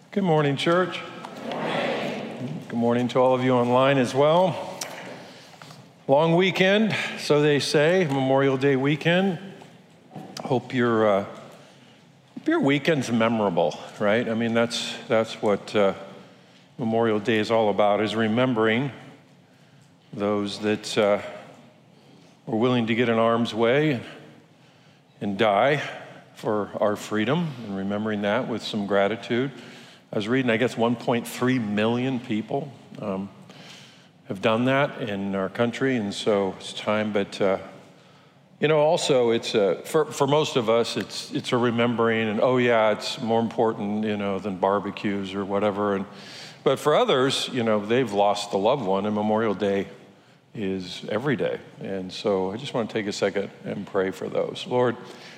Good morning, church. Good morning. Good morning to all of you online as well. Long weekend, so they say, Memorial Day weekend. Hope your weekend's memorable, right? I mean, that's what Memorial Day is all about, is remembering those that were willing to get in harm's way and die for our freedom, and remembering that with some gratitude. I was reading, I guess 1.3 million people have done that in our country, and so it's time. But also it's for most of us, it's a remembering, and it's more important, than barbecues or whatever. But for others, they've lost a loved one, and Memorial Day is every day. And so I just want to take a second and pray for those. Lord,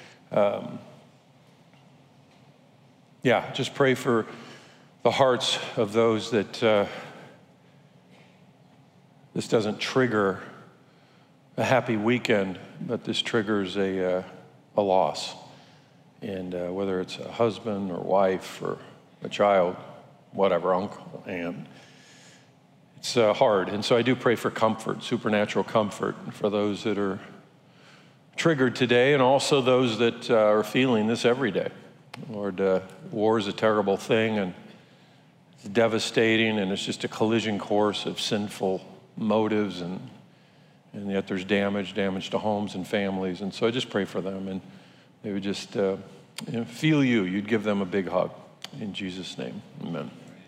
just pray for the hearts of those that this doesn't trigger a happy weekend, but this triggers a loss. And whether it's a husband or wife or a child, whatever, uncle, aunt, it's hard. And so I do pray for comfort, supernatural comfort for those that are triggered today, and also those that are feeling this every day. Lord, war is a terrible thing, and it's devastating, and it's just a collision course of sinful motives, and yet there's damage to homes and families. And so I just pray for them, and they would just feel you'd give them a big hug. In Jesus' name, amen.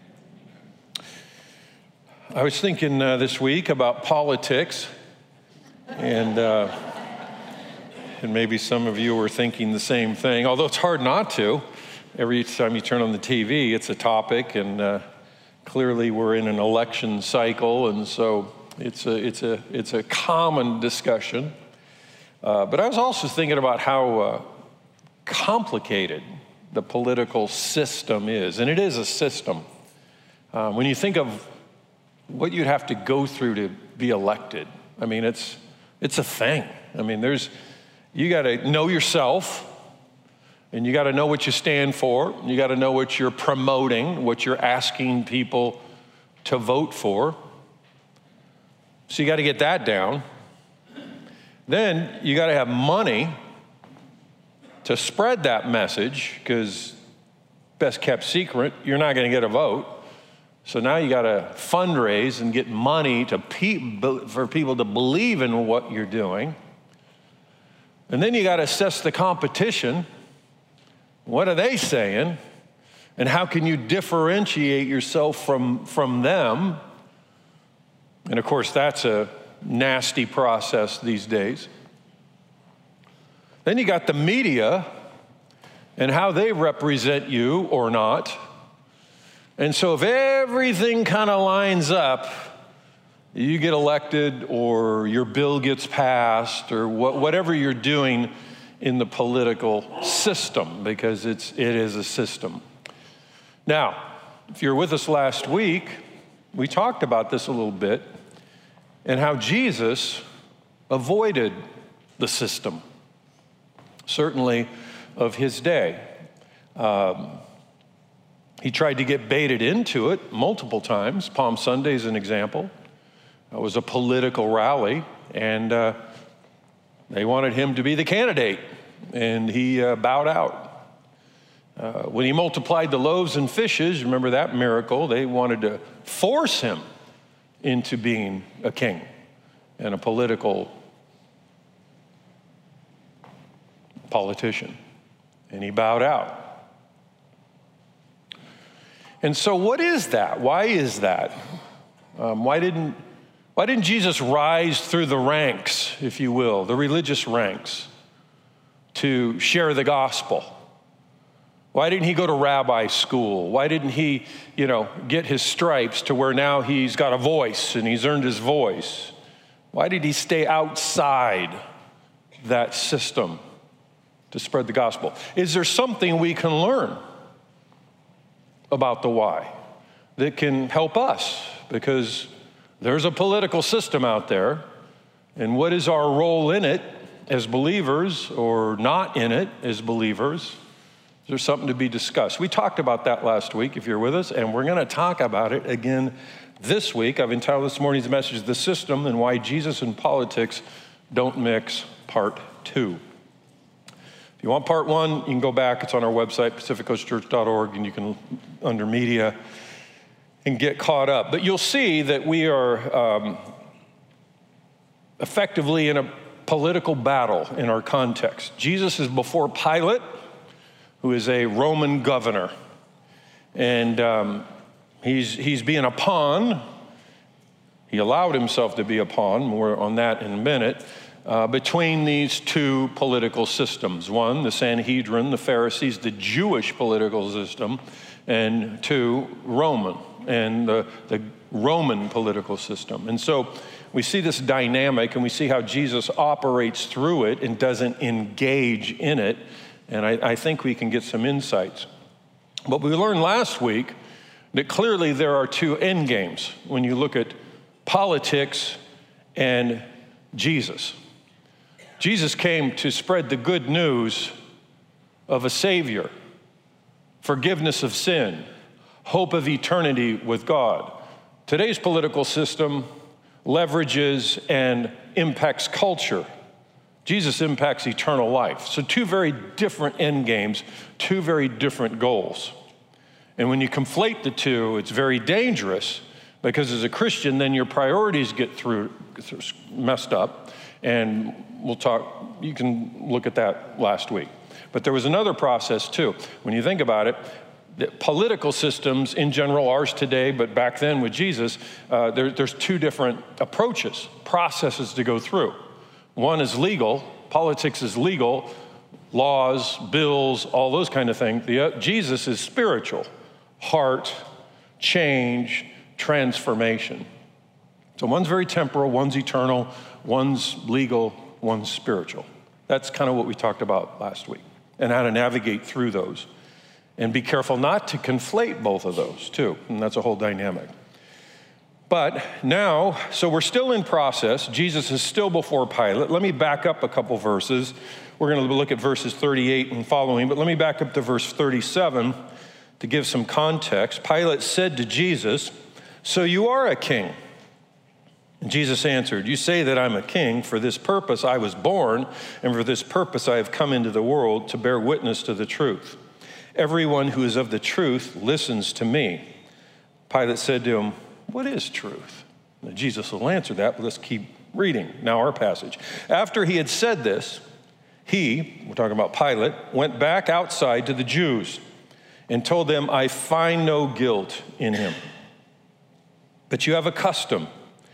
I was thinking this week about politics, and maybe some of you were thinking the same thing, although it's hard not to. Every time you turn on the TV, it's a topic, and clearly we're in an election cycle, and so it's a common discussion. But I was also thinking about how complicated the political system is, and it is a system. When you think of what you'd have to go through to be elected, I mean, it's a thing. I mean, you got to know yourself. And you got to know what you stand for. You got to know what you're promoting, what you're asking people to vote for. So you got to get that down. Then you got to have money to spread that message, because best kept secret, you're not going to get a vote. So now you got to fundraise and get money for people to believe in what you're doing. And then you got to assess the competition. What are they saying? And how can you differentiate yourself from them? And of course, that's a nasty process these days. Then you got the media and how they represent you or not. And so if everything kind of lines up, you get elected or your bill gets passed or whatever you're doing in the political system, because it is a system. Now, if you're with us last week, we talked about this a little bit and how Jesus avoided the system, certainly of his day. He tried to get baited into it multiple times. Palm Sunday is an example. It was a political rally, and they wanted him to be the candidate, and he bowed out. When he multiplied the loaves and fishes, remember that miracle, they wanted to force him into being a king and a politician, and he bowed out. And so what is that? Why is that? Why didn't Jesus rise through the ranks, if you will, the religious ranks, to share the gospel? Why didn't he go to rabbi school? Why didn't he, get his stripes to where now he's got a voice and he's earned his voice? Why did he stay outside that system to spread the gospel? Is there something we can learn about the why that can help us? Because there's a political system out there, and what is our role in it as believers or not in it as believers? There's something to be discussed. We talked about that last week, if you're with us, and we're going to talk about it again this week. I've entitled this morning's message, The System and Why Jesus and Politics Don't Mix, Part 2. If you want Part 1, you can go back. It's on our website, pacificcoastchurch.org, and you can, under media, and get caught up. But you'll see that we are effectively in a political battle in our context. Jesus is before Pilate, who is a Roman governor. And he's being a pawn. He allowed himself to be a pawn, more on that in a minute, between these two political systems. One, the Sanhedrin, the Pharisees, the Jewish political system, and two, Roman, and the Roman political system. And so we see this dynamic, and we see how Jesus operates through it and doesn't engage in it. And I think we can get some insights. But we learned last week that clearly there are two end games when you look at politics and Jesus. Jesus came to spread the good news of a Savior, forgiveness of sin, hope of eternity with God. Today's political system leverages and impacts culture. Jesus impacts eternal life. So two very different end games, two very different goals. And when you conflate the two, it's very dangerous because as a Christian, then your priorities get messed up. And we'll talk, you can look at that last week. But there was another process too. When you think about it, the political systems in general, ours today, but back then with Jesus, there's two different approaches, processes to go through. One is legal. Politics is legal. Laws, bills, all those kind of things. Jesus is spiritual. Heart, change, transformation. So one's very temporal, one's eternal, one's legal, one's spiritual. That's kind of what we talked about last week and how to navigate through those. And be careful not to conflate both of those too. And that's a whole dynamic. But now, so we're still in process. Jesus is still before Pilate. Let me back up a couple verses. We're going to look at verses 38 and following, but let me back up to verse 37 to give some context. Pilate said to Jesus, "So you are a king?" And Jesus answered, "You say that I'm a king. For this purpose I was born, and for this purpose I have come into the world to bear witness to the truth. Everyone who is of the truth listens to me." Pilate said to him, "What is truth?" Now, Jesus will answer that, but let's keep reading. Now our passage. After he had said this, we're talking about Pilate, went back outside to the Jews and told them, "I find no guilt in him. But you have a custom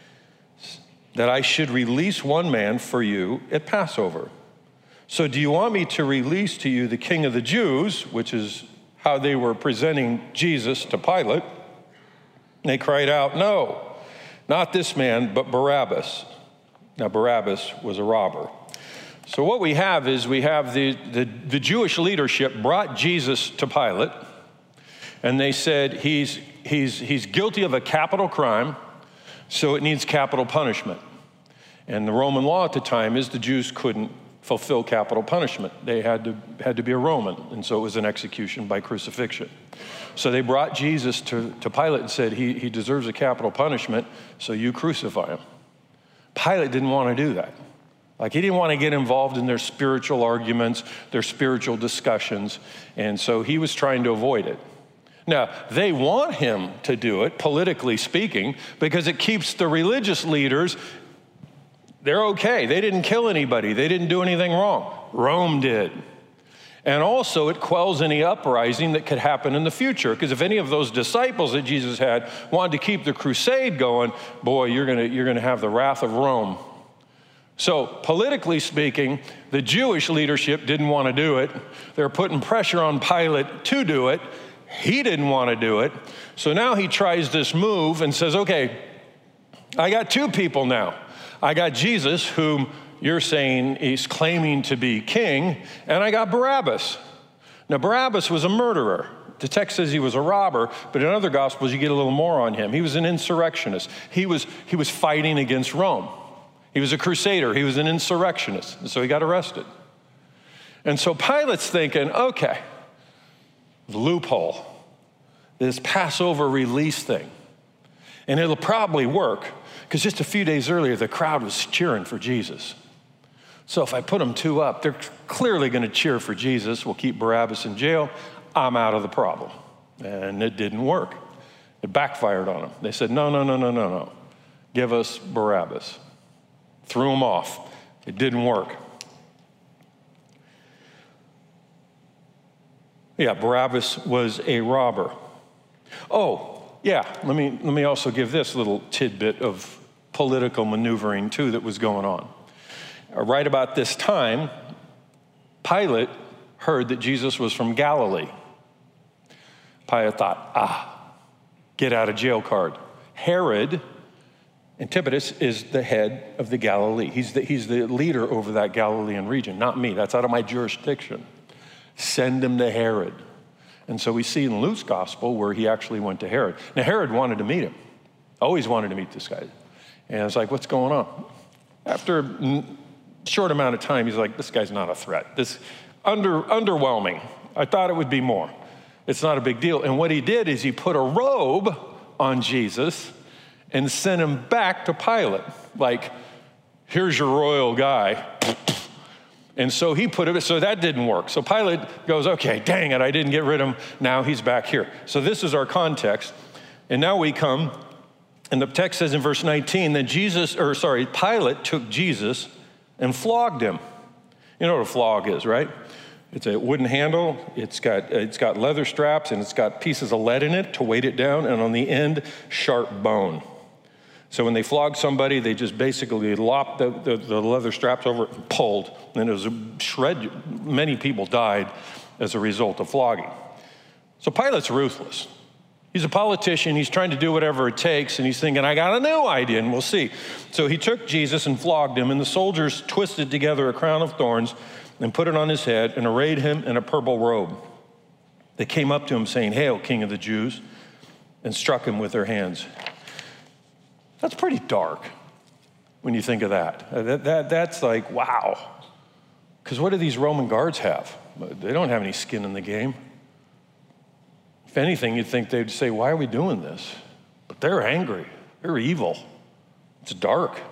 that I should release one man for you at Passover. So do you want me to release to you the King of the Jews," which is how they were presenting Jesus to Pilate. And they cried out, "No, not this man, but Barabbas." Now, Barabbas was a robber. So what we have is the Jewish leadership brought Jesus to Pilate, and they said he's guilty of a capital crime, so it needs capital punishment. And the Roman law at the time is the Jews couldn't fulfill capital punishment. They had to be a Roman, and so it was an execution by crucifixion. So they brought Jesus to Pilate and said, he deserves a capital punishment, so you crucify him. Pilate didn't want to do that. Like, he didn't want to get involved in their spiritual arguments, their spiritual discussions, and so he was trying to avoid it. Now, they want him to do it, politically speaking, because it keeps the religious leaders, they're okay. They didn't kill anybody. They didn't do anything wrong. Rome did. And also, it quells any uprising that could happen in the future, because if any of those disciples that Jesus had wanted to keep the crusade going, boy, you're gonna have the wrath of Rome. So politically speaking, the Jewish leadership didn't want to do it. They're putting pressure on Pilate to do it. He didn't want to do it. So now he tries this move and says, okay, I got two people now. I got Jesus, whom you're saying he's claiming to be king, and I got Barabbas. Now, Barabbas was a murderer. The text says he was a robber, but in other gospels, you get a little more on him. He was an insurrectionist. He was fighting against Rome. He was a crusader. He was an insurrectionist, and so he got arrested. And so Pilate's thinking, okay, loophole, this Passover release thing. And it'll probably work, because just a few days earlier, the crowd was cheering for Jesus. So if I put them two up, they're clearly going to cheer for Jesus. We'll keep Barabbas in jail. I'm out of the problem. And it didn't work. It backfired on them. They said, no. Give us Barabbas. Threw him off. It didn't work. Yeah, Barabbas was a robber. Oh, yeah, let me also give this little tidbit of political maneuvering, too, that was going on. Right about this time, Pilate heard that Jesus was from Galilee. Pilate thought, get out of jail card. Herod Antipas is the head of the Galilee. He's the leader over that Galilean region, not me. That's out of my jurisdiction. Send him to Herod. And so we see in Luke's gospel where he actually went to Herod. Now, Herod wanted to meet him. Always wanted to meet this guy. And it's like, what's going on? After a short amount of time, he's like, this guy's not a threat. This underwhelming. I thought it would be more. It's not a big deal. And what he did is he put a robe on Jesus and sent him back to Pilate. Like, here's your royal guy. And so he put it, so that didn't work. So Pilate goes, okay, dang it, I didn't get rid of him. Now he's back here. So this is our context. And now we come, and the text says in verse 19 that Pilate took Jesus and flogged him. You know what a flog is, right? It's a wooden handle. It's got leather straps, and it's got pieces of lead in it to weight it down, and on the end, sharp bone. So when they flogged somebody, they just basically lopped the leather straps over it and pulled. And it was a shred. Many people died as a result of flogging. So Pilate's ruthless. He's a politician. He's trying to do whatever it takes. And he's thinking, I got a new idea, and we'll see. So he took Jesus and flogged him. And the soldiers twisted together a crown of thorns and put it on his head and arrayed him in a purple robe. They came up to him saying, Hail, King of the Jews, and struck him with their hands. That's pretty dark when you think of that. That's like, wow. Because what do these Roman guards have? They don't have any skin in the game. If anything, you'd think they'd say, why are we doing this? But they're angry. They're evil. It's dark.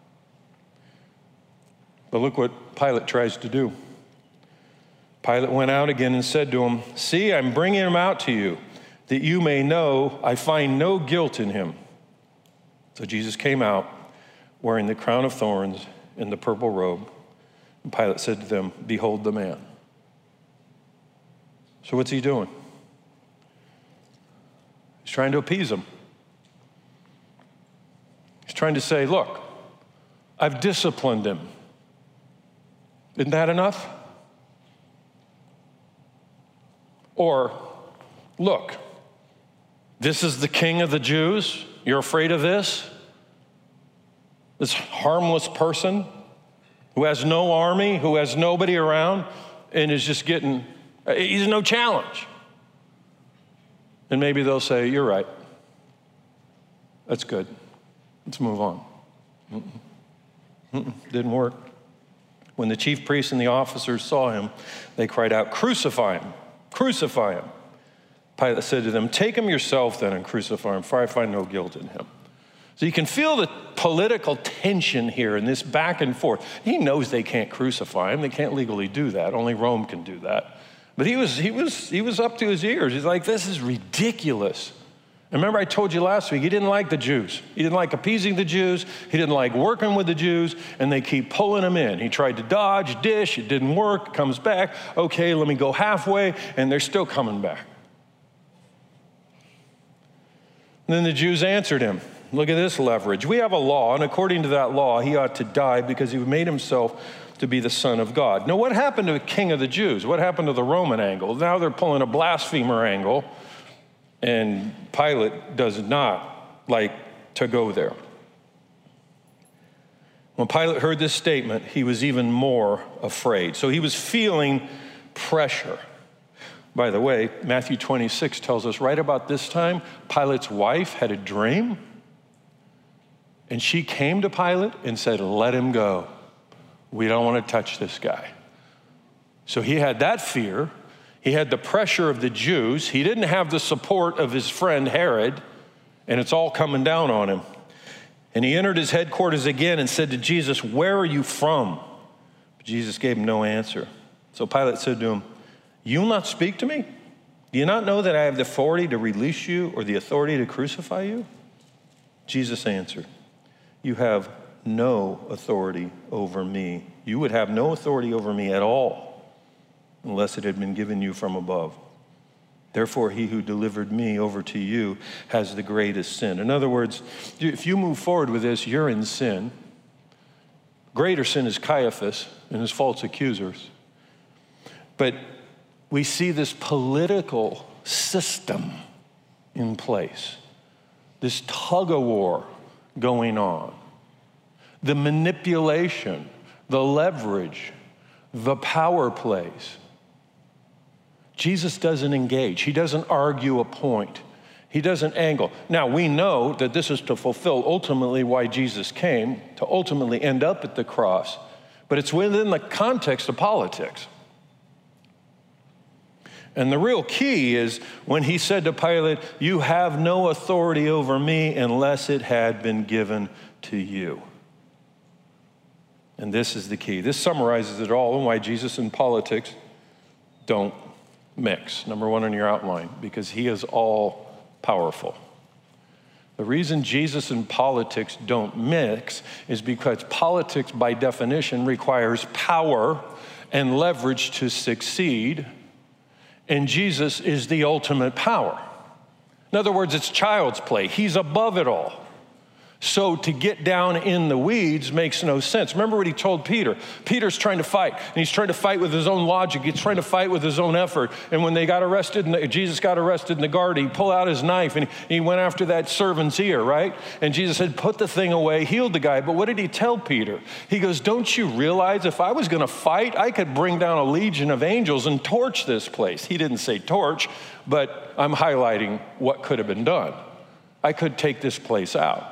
But look what Pilate tries to do. Pilate went out again and said to him, see, I'm bringing him out to you, that you may know I find no guilt in him. So Jesus came out wearing the crown of thorns and the purple robe. And Pilate said to them, behold the man. So what's he doing? He's trying to appease them. He's trying to say, look, I've disciplined him. Isn't that enough? Or, look, this is the King of the Jews. You're afraid of this? This harmless person who has no army, who has nobody around, and is just he's no challenge. And maybe they'll say, you're right. That's good. Let's move on. Didn't work. When the chief priests and the officers saw him, they cried out, crucify him, crucify him. Pilate said to them, take him yourself then and crucify him, for I find no guilt in him. So you can feel the political tension here in this back and forth. He knows they can't crucify him. They can't legally do that. Only Rome can do that. But he was up to his ears. He's like, this is ridiculous. And remember I told you last week, he didn't like the Jews. He didn't like appeasing the Jews. He didn't like working with the Jews, and they keep pulling him in. He tried to dodge, dish, it didn't work, comes back. Okay, let me go halfway, and they're still coming back. And then the Jews answered him. Look at this leverage. We have a law, and according to that law, he ought to die because he made himself to be the Son of God. Now, what happened to the King of the Jews? What happened to the Roman angle? Now they're pulling a blasphemer angle, and Pilate does not like to go there. When Pilate heard this statement, he was even more afraid. So he was feeling pressure. By the way, Matthew 26 tells us right about this time, Pilate's wife had a dream, and she came to Pilate and said, let him go. We don't want to touch this guy. So he had that fear. He had the pressure of the Jews. He didn't have the support of his friend Herod, and it's all coming down on him. And he entered his headquarters again and said to Jesus, "Where are you from?" But Jesus gave him no answer. So Pilate said to him, "You will not speak to me? Do you not know that I have the authority to release you or the authority to crucify you?" Jesus answered, "You have no authority over me. You would have no authority over me at all unless it had been given you from above. Therefore, he who delivered me over to you has the greatest sin." In other words, if you move forward with this, you're in sin. Greater sin is Caiaphas and his false accusers. But we see this political system in place, this tug-of-war going on, the manipulation, the leverage, the power plays. Jesus doesn't engage. He doesn't argue a point. He doesn't angle. Now, we know that this is to fulfill ultimately why Jesus came, to ultimately end up at the cross, but it's within the context of politics. And the real key is when he said to Pilate, "You have no authority over me unless it had been given to you." And this is the key. This summarizes it all and why Jesus and politics don't mix. Number one on your outline, because he is all powerful. The reason Jesus and politics don't mix is because politics, by definition, requires power and leverage to succeed, and Jesus is the ultimate power. In other words, it's child's play. He's above it all. So to get down in the weeds makes no sense. Remember what he told Peter. Peter's trying to fight, and he's trying to fight with his own logic. He's trying to fight with his own effort. And when they got arrested, Jesus got arrested in the garden, he pulled out his knife, and he went after that servant's ear, right? And Jesus said, "Put the thing away," healed the guy. But what did he tell Peter? He goes, "Don't you realize if I was going to fight, I could bring down a legion of angels and torch this place?" He didn't say torch, but I'm highlighting what could have been done. I could take this place out.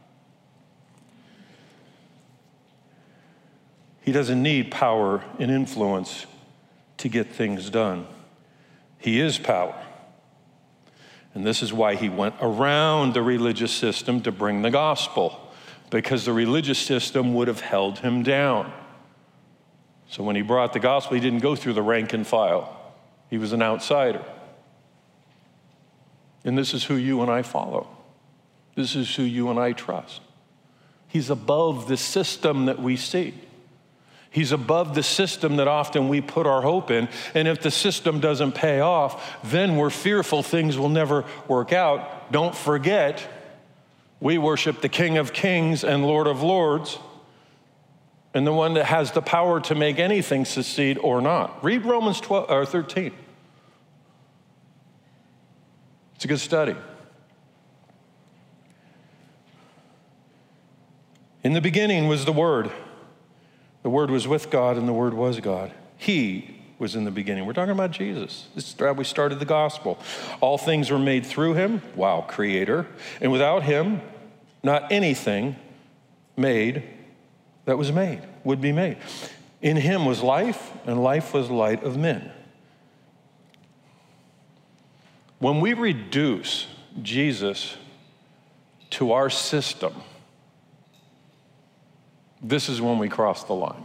He doesn't need power and influence to get things done. He is power. And this is why he went around the religious system to bring the gospel, because the religious system would have held him down. So when he brought the gospel, he didn't go through the rank and file. He was an outsider. And this is who you and I follow. This is who you and I trust. He's above the system that we see. He's above the system that often we put our hope in. And if the system doesn't pay off, then we're fearful things will never work out. Don't forget, we worship the King of Kings and Lord of Lords, and the one that has the power to make anything succeed or not. Read Romans 13. It's a good study. In the beginning was the Word. The Word was with God, and the Word was God. He was in the beginning. We're talking about Jesus. This is how we started the gospel. All things were made through him. Wow, creator. And without him, not anything made that was made would be made. In him was life, and life was the light of men. When we reduce Jesus to our system, this is when we cross the line.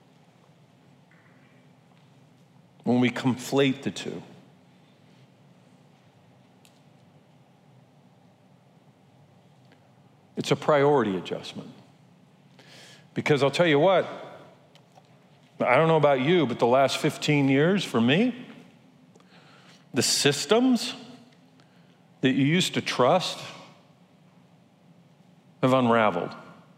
When we conflate the two. It's a priority adjustment. Because I'll tell you what, I don't know about you, but the last 15 years for me, the systems that you used to trust have unraveled.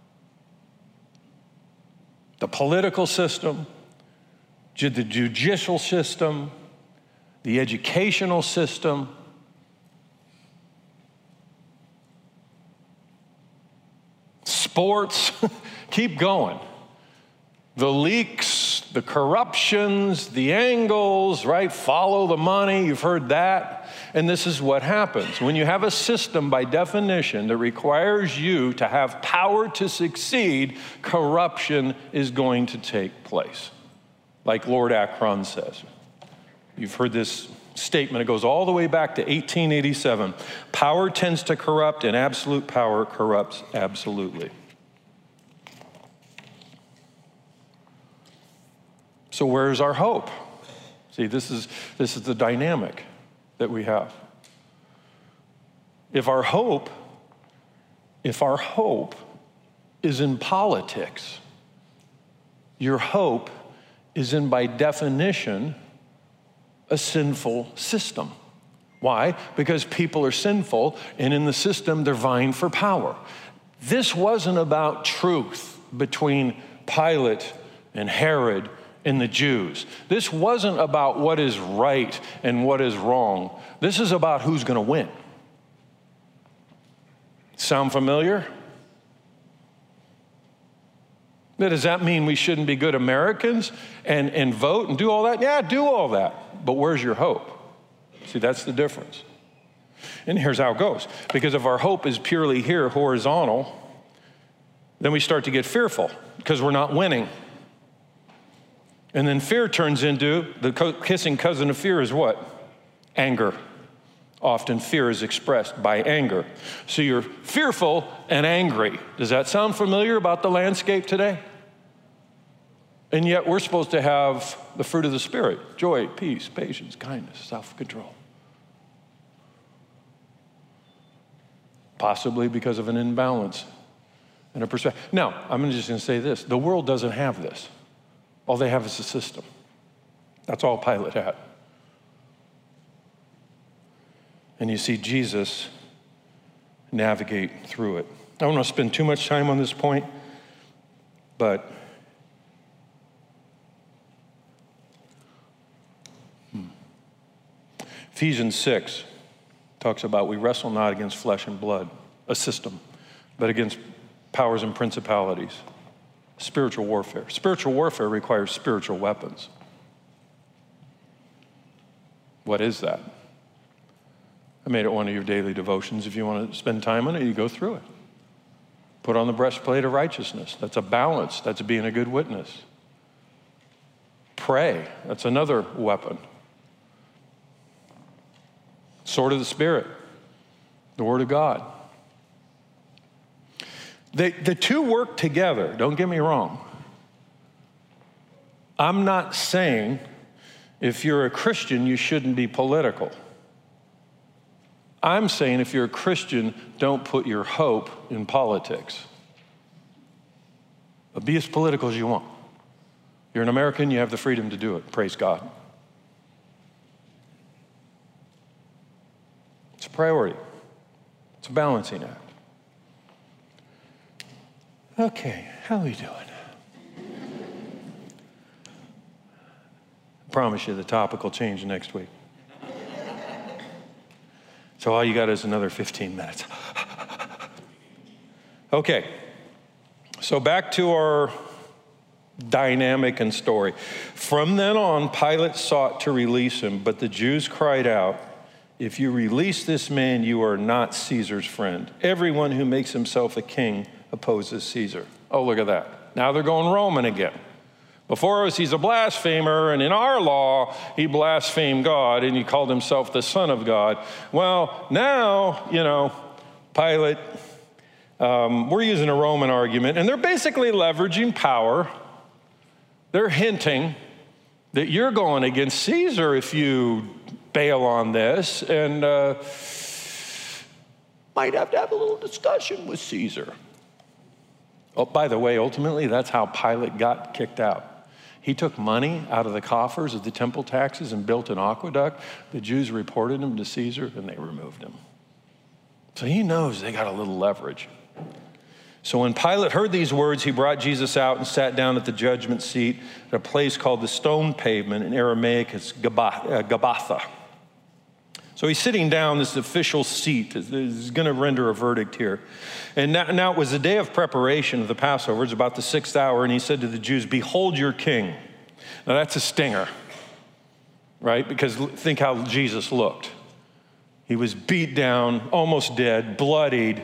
The political system, the judicial system, the educational system, sports, keep going. The leaks, the corruptions, the angles, right? Follow the money, you've heard that. And this is what happens. When you have a system, by definition, that requires you to have power to succeed, corruption is going to take place. Like Lord Akron says, You've heard this statement. It goes all the way back to 1887. Power tends to corrupt, and absolute power corrupts absolutely. So where's our hope? See, this is the dynamic that we have. If our hope is in politics, your hope is in, by definition, a sinful system. Why? Because people are sinful, and in the system, they're vying for power. This wasn't about truth between Pilate and Herod and the Jews. This wasn't about what is right and what is wrong. This is about who's going to win. Sound familiar? But does that mean we shouldn't be good Americans and vote and do all that? Yeah, do all that. But where's your hope? See, that's the difference. And here's how it goes. Because if our hope is purely here, horizontal, then we start to get fearful because we're not winning. And then fear turns into, the kissing cousin of fear is what? Anger. Often fear is expressed by anger. So you're fearful and angry. Does that sound familiar about the landscape today? And yet we're supposed to have the fruit of the Spirit: joy, peace, patience, kindness, self-control. Possibly because of an imbalance and a perspective. Now, I'm just going to say this. The world doesn't have this. All they have is a system. That's all Pilate had. And you see Jesus navigate through it. I don't want to spend too much time on this point, but Ephesians 6 talks about we wrestle not against flesh and blood, a system, but against powers and principalities. Spiritual warfare. Spiritual warfare requires spiritual weapons. What is that? I made it one of your daily devotions. If you want to spend time on it, you go through it. Put on the breastplate of righteousness. That's a balance. That's being a good witness. Pray. That's another weapon. Sword of the Spirit. The Word of God. The two work together, don't get me wrong. I'm not saying if you're a Christian, you shouldn't be political. I'm saying if you're a Christian, don't put your hope in politics. But be as political as you want. You're an American, you have the freedom to do it. Praise God. It's a priority. It's a balancing act. Okay, how are we doing? I promise you the topic will change next week. So all you got is another 15 minutes. Okay, so back to our dynamic and story. From then on, Pilate sought to release him, but the Jews cried out, "If you release this man, you are not Caesar's friend. Everyone who makes himself a king opposes Caesar." Oh, look at that. Now they're going Roman again. Before us, he's a blasphemer, and in our law, he blasphemed God, and he called himself the Son of God. Well, now, Pilate, we're using a Roman argument, and they're basically leveraging power. They're hinting that you're going against Caesar if you bail on this, and might have to have a little discussion with Caesar. Oh, by the way, ultimately, that's how Pilate got kicked out. He took money out of the coffers of the temple taxes and built an aqueduct. The Jews reported him to Caesar, and they removed him. So he knows they got a little leverage. So when Pilate heard these words, he brought Jesus out and sat down at the judgment seat at a place called the Stone Pavement. In Aramaic, it's Gabbatha. So he's sitting down, this official seat. He's going to render a verdict here. And now it was the day of preparation of the Passover. It's about the 6th hour, and he said to the Jews, "Behold your king." Now that's a stinger, right? Because think how Jesus looked. He was beat down, almost dead, bloodied,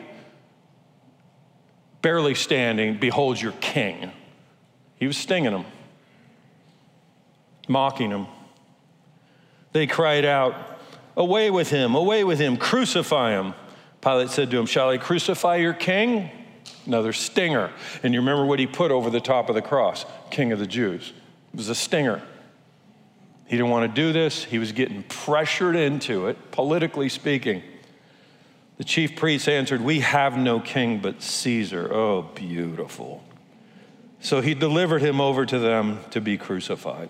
barely standing. Behold your king. He was stinging him, mocking him. They cried out, away with him, crucify him. Pilate said to him, shall I crucify your king? Another stinger. And you remember what he put over the top of the cross? King of the Jews. It was a stinger. He didn't want to do this. He was getting pressured into it, politically speaking. The chief priests answered, we have no king but Caesar. Oh, beautiful. So he delivered him over to them to be crucified.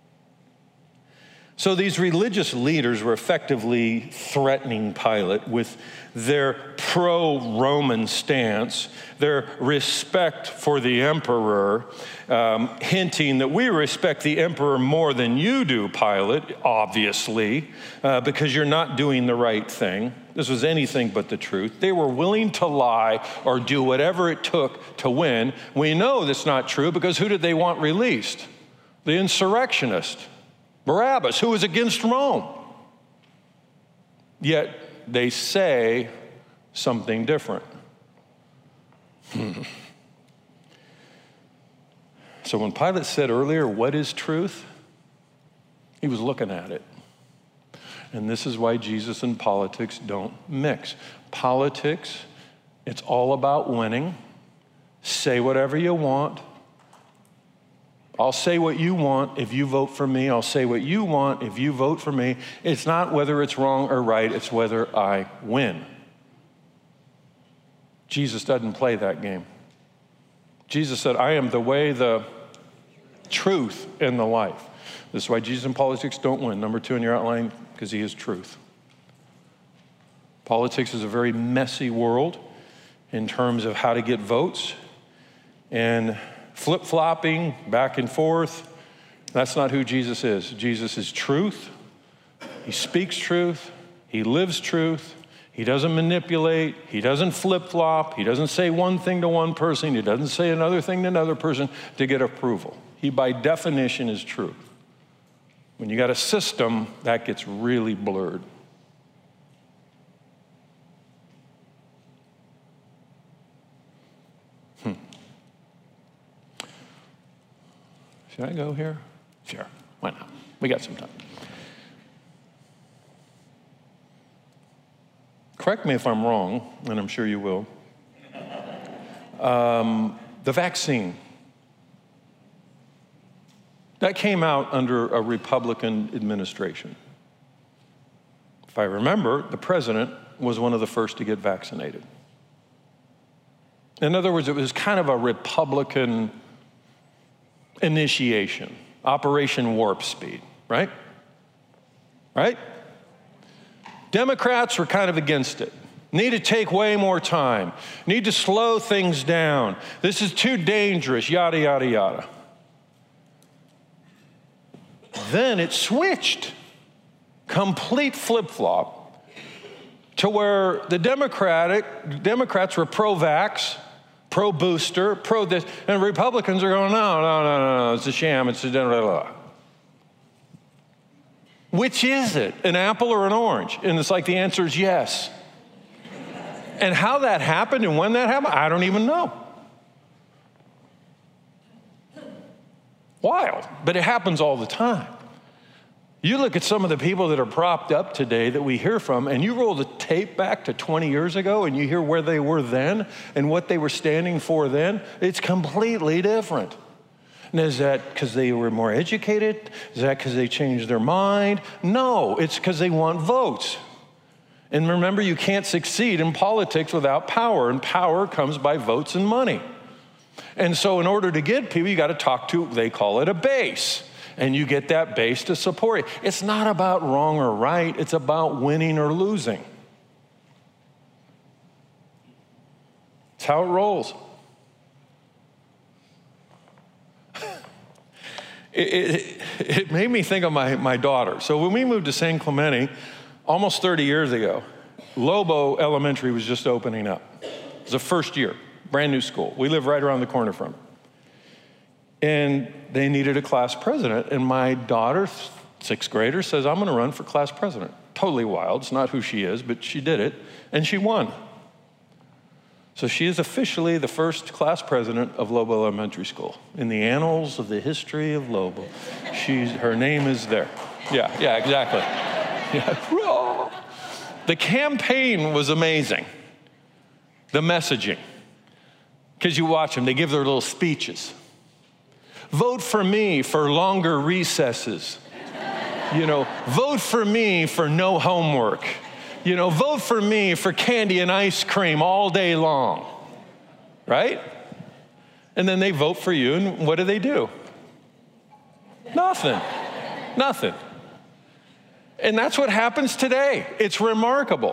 So these religious leaders were effectively threatening Pilate with their pro-Roman stance, their respect for the emperor, hinting that we respect the emperor more than you do, Pilate, obviously, because you're not doing the right thing. This was anything but the truth. They were willing to lie or do whatever it took to win. We know that's not true because who did they want released? The insurrectionist. Barabbas, who was against Rome. Yet they say something different. So when Pilate said earlier, what is truth? He was looking at it. And this is why Jesus and politics don't mix. Politics, it's all about winning. Say whatever you want. I'll say what you want if you vote for me. I'll say what you want if you vote for me. It's not whether it's wrong or right, it's whether I win. Jesus doesn't play that game. Jesus said, I am the way, the truth, and the life. This is why Jesus and politics don't win. Number 2 in your outline, because he is truth. Politics is a very messy world in terms of how to get votes. And flip-flopping back and forth, that's not who Jesus is. Jesus is truth. He speaks truth. He lives truth. He doesn't manipulate. He doesn't flip-flop. He doesn't say one thing to one person. He doesn't say another thing to another person to get approval. He, by definition, is truth. When you got a system, that gets really blurred. Should I go here? Sure, why not? We got some time. Correct me if I'm wrong, and I'm sure you will. The vaccine. That came out under a Republican administration. If I remember, the president was one of the first to get vaccinated. In other words, it was kind of a Republican initiation, Operation Warp Speed, right? Right? Democrats were kind of against it. Need to take way more time. Need to slow things down. This is too dangerous, yada, yada, yada. Then it switched. Complete flip-flop to where the Democrats were pro-vax, pro-booster, pro-this, and Republicans are going, no, it's a sham, it's a blah, blah, blah. Which is it, an apple or an orange? And it's like the answer is yes. And how that happened and when that happened, I don't even know. Wild, but it happens all the time. You look at some of the people that are propped up today that we hear from, and you roll the tape back to 20 years ago and you hear where they were then and what they were standing for then, it's completely different. And is that because they were more educated? Is that because they changed their mind? No, it's because they want votes. And remember, you can't succeed in politics without power, and power comes by votes and money. And so in order to get people, you got to talk to, they call it a base. And you get that base to support it. It's not about wrong or right. It's about winning or losing. It's how it rolls. It made me think of my daughter. So when we moved to San Clemente almost 30 years ago, Lobo Elementary was just opening up. It was the first year, brand new school. We live right around the corner from it. And they needed a class president. And my daughter, 6th grader, says, I'm going to run for class president. Totally wild. It's not who she is, but she did it. And she won. So she is officially the first class president of Lobo Elementary School. In the annals of the history of Lobo, her name is there. Yeah, exactly. Yeah. The campaign was amazing. The messaging. Because you watch them, they give their little speeches. Vote for me for longer recesses. Vote for me for no homework. Vote for me for candy and ice cream all day long. Right? And then they vote for you, and what do? Nothing. And that's what happens today. It's remarkable.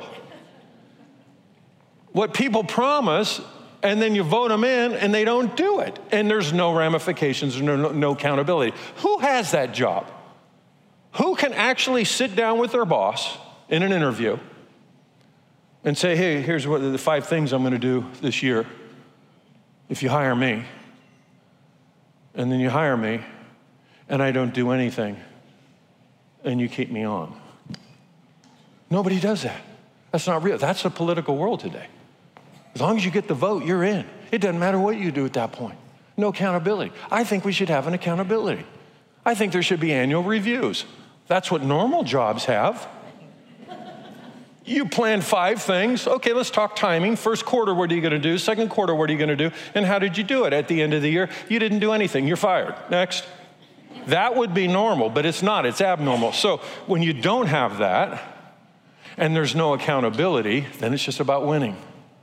What people promise, and then you vote them in, and they don't do it. And there's no ramifications, no accountability. Who has that job? Who can actually sit down with their boss in an interview and say, hey, here's what the 5 things I'm going to do this year if you hire me. And then you hire me, and I don't do anything, and you keep me on. Nobody does that. That's not real. That's the political world today. As long as you get the vote, you're in. It doesn't matter what you do at that point. No accountability. I think we should have an accountability. I think there should be annual reviews. That's what normal jobs have. You plan 5 things. Okay, let's talk timing. First quarter, what are you going to do? Second quarter, what are you going to do? And how did you do it? At the end of the year, you didn't do anything. You're fired. Next. That would be normal, but it's not. It's abnormal. So when you don't have that and there's no accountability, then it's just about winning.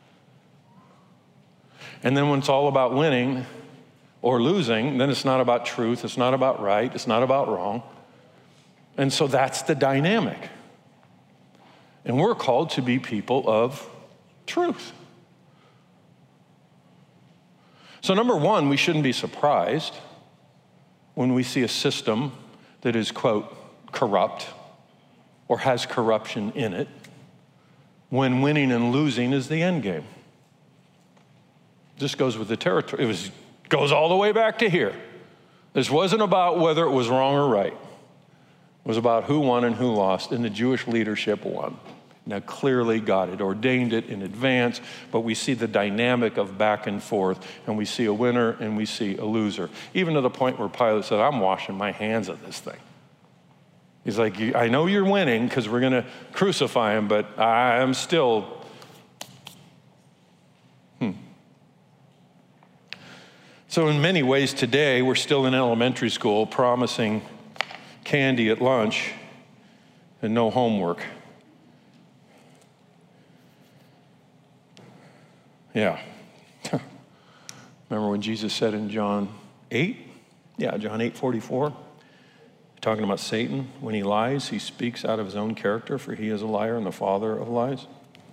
And then when it's all about winning or losing, then it's not about truth. It's not about right. It's not about wrong. And so that's the dynamic. And we're called to be people of truth. So number one, we shouldn't be surprised when we see a system that is, quote, corrupt or has corruption in it, when winning and losing is the end game. This goes with the territory. It goes all the way back to here. This wasn't about whether it was wrong or right. It was about who won and who lost, and the Jewish leadership won. Now, clearly God had ordained it in advance, but we see the dynamic of back and forth, and we see a winner and we see a loser. Even to the point where Pilate said, I'm washing my hands of this thing. He's like, I know you're winning because we're going to crucify him, but I'm still... So in many ways today, we're still in elementary school promising candy at lunch and no homework. Yeah. Remember when Jesus said in John 8? Yeah, John 8:44. Talking about Satan. When he lies, he speaks out of his own character, for he is a liar and the father of lies.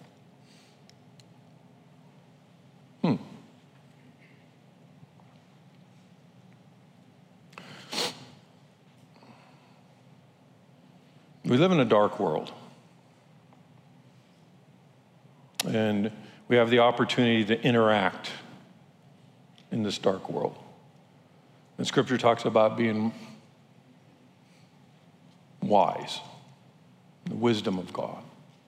We live in a dark world. And we have the opportunity to interact in this dark world. And Scripture talks about being wise, the wisdom of God.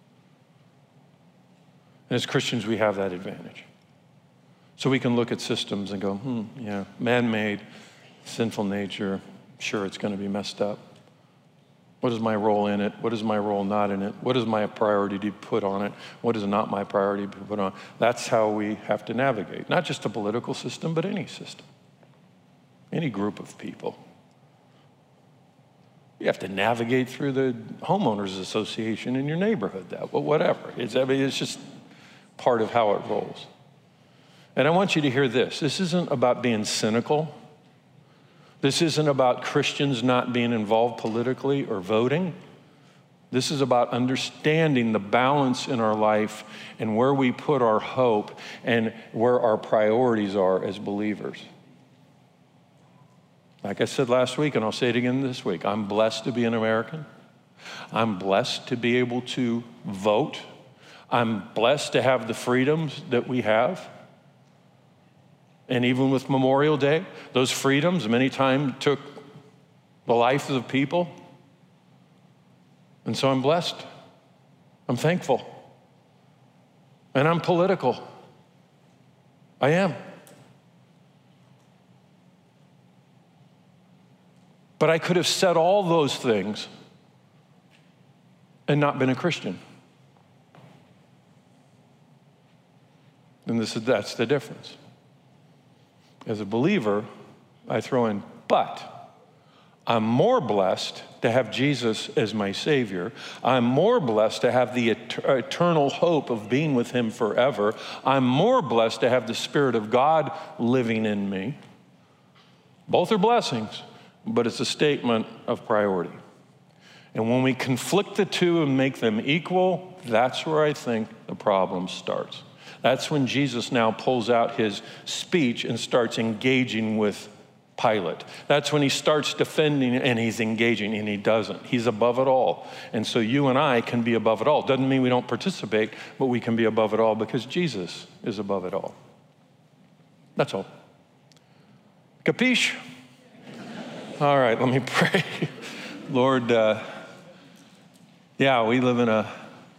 And as Christians, we have that advantage. So we can look at systems and go, yeah, man-made, sinful nature, sure, it's going to be messed up. What is my role in it? What is my role not in it? What is my priority to put on it? What is not my priority to put on? That's how we have to navigate. Not just a political system, but any system. Any group of people. You have to navigate through the homeowners association in your neighborhood, whatever. It's just part of how it rolls. And I want you to hear this. This isn't about being cynical. This isn't about Christians not being involved politically or voting. This is about understanding the balance in our life and where we put our hope and where our priorities are as believers. Like I said last week, and I'll say it again this week, I'm blessed to be an American. I'm blessed to be able to vote. I'm blessed to have the freedoms that we have. And even with Memorial Day, those freedoms many times took the life of the people. And so I'm blessed. I'm thankful. And I'm political. I am. But I could have said all those things and not been a Christian. And that's the difference. As a believer, I throw in, but I'm more blessed to have Jesus as my Savior. I'm more blessed to have the eternal hope of being with Him forever. I'm more blessed to have the Spirit of God living in me. Both are blessings, but it's a statement of priority. And when we conflict the two and make them equal, that's where I think the problem starts. That's when Jesus now pulls out his speech and starts engaging with Pilate. That's when he starts defending and he's engaging, and he doesn't. He's above it all. And so you and I can be above it all. Doesn't mean we don't participate, but we can be above it all because Jesus is above it all. That's all. Capiche? All right, let me pray. Lord, we live in a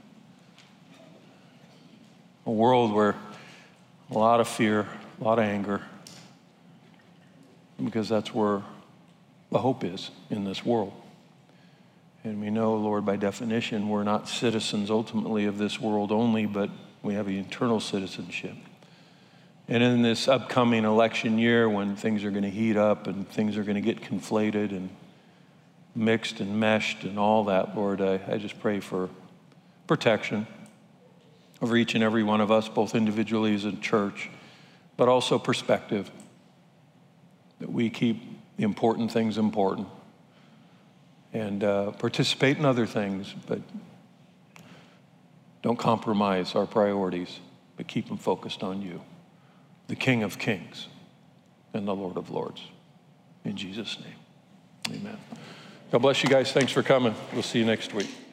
world where a lot of fear, a lot of anger, because that's where the hope is in this world. And we know, Lord, by definition, we're not citizens ultimately of this world only, but we have an eternal citizenship. And in this upcoming election year, when things are going to heat up and things are going to get conflated and mixed and meshed and all that, Lord, I just pray for protection over each and every one of us, both individually as a church, but also perspective, that we keep the important things important and participate in other things, but don't compromise our priorities, but keep them focused on you, the King of Kings and the Lord of Lords. In Jesus' name, amen. God bless you guys. Thanks for coming. We'll see you next week.